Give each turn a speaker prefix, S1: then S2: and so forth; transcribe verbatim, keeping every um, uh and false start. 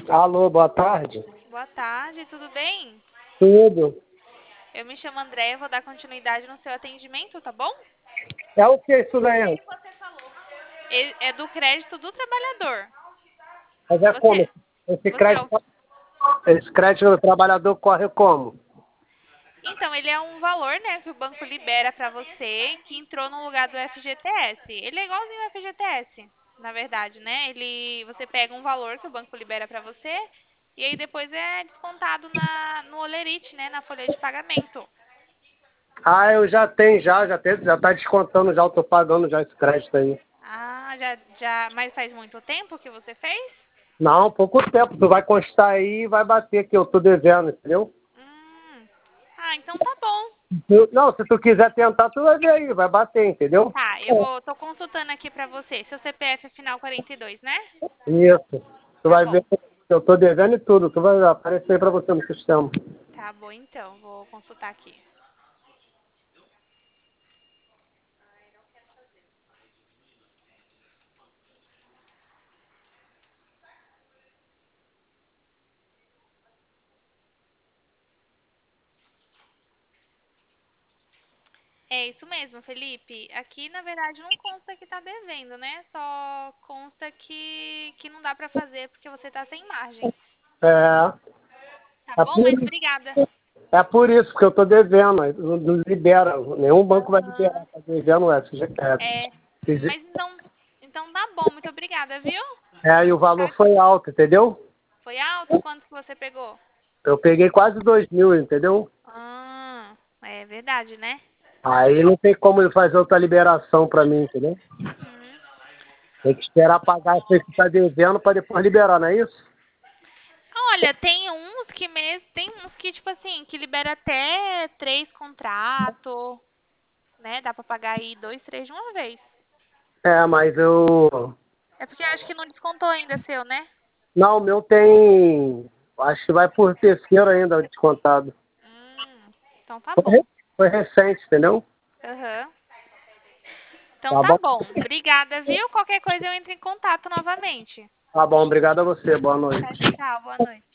S1: Alô, boa tarde.
S2: Boa tarde, tudo bem?
S1: Tudo.
S2: Eu me chamo Andréia, vou dar continuidade no seu atendimento, tá bom?
S1: É o que isso daí?
S2: É é do crédito do trabalhador.
S1: Mas é como?
S2: Você,
S1: Esse
S2: você é
S1: crédito,
S2: o...
S1: esse crédito do trabalhador corre como?
S2: Então, ele é um valor, né, que o banco libera pra você, que entrou no lugar do F G T S. Ele é igualzinho ao F G T S, na verdade, né? Ele, você pega um valor que o banco libera pra você e aí depois é descontado na, no Olerite, né, na folha de pagamento.
S1: Ah, eu já tenho, já, já, tenho, já tá descontando, já, eu tô pagando já esse crédito aí.
S2: Ah, já, já, mas faz muito tempo que você fez?
S1: Não, pouco tempo, tu vai constar aí e vai bater que eu tô devendo, entendeu?
S2: Hum. Ah, então tá bom.
S1: Tu- Não, se tu quiser tentar, tu vai ver aí, vai bater, entendeu?
S2: Tá, eu vou, tô consultando aqui pra você. Seu C P F é final quarenta e dois, né?
S1: Isso. Tu
S2: Tá
S1: vai
S2: bom.
S1: ver que eu tô devendo e tudo, tu vai aparecer aí pra você no sistema.
S2: Tá bom, então. Vou consultar aqui. É isso mesmo, Felipe. Aqui, na verdade, não consta que tá devendo, né? Só consta que, que não dá pra fazer porque você tá sem margem.
S1: É,
S2: Tá
S1: é
S2: bom?
S1: por
S2: Mas
S1: isso.
S2: obrigada.
S1: É por isso que eu estou devendo, aí não não libera, nenhum banco vai liberar,
S2: Aham.
S1: está devendo o F G
S2: É.
S1: S.
S2: Mas então, então tá bom. Muito obrigada, viu?
S1: É, e o valor
S2: Tchau.
S1: foi alto, entendeu?
S2: Foi alto? Quanto que você pegou?
S1: Eu peguei quase dois mil, entendeu?
S2: Ah, é verdade, né?
S1: Aí não tem como ele fazer outra liberação para mim, entendeu?
S2: Uhum.
S1: Tem que esperar pagar isso aí que está devendo para depois liberar, não é isso?
S2: Olha, tem uns que mesmo, tem uns que, tipo assim, que libera até três contratos, né? Dá pra pagar aí dois, três de uma vez.
S1: É, mas eu...
S2: É porque eu acho que não descontou ainda seu, né?
S1: Não, o meu tem... Acho que vai por terceiro ainda descontado.
S2: Hum, então tá
S1: Foi,
S2: bom.
S1: re- foi recente, entendeu?
S2: Aham. Então
S1: Tá
S2: tá
S1: bom?
S2: bom. Obrigada, viu? Qualquer coisa eu entro em contato novamente.
S1: Tá bom, obrigado a você, boa
S2: Tchau,
S1: noite.
S2: tchau. Boa noite.